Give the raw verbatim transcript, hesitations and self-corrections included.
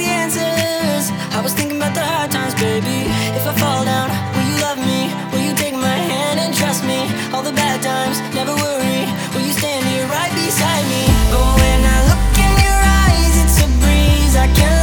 answers. I was thinking about the hard times, baby. If I fall down, will you love me? Will you take my hand and trust me? All the bad times, never worry. Will you stand here right beside me? But when I look in your eyes, it's a breeze I can't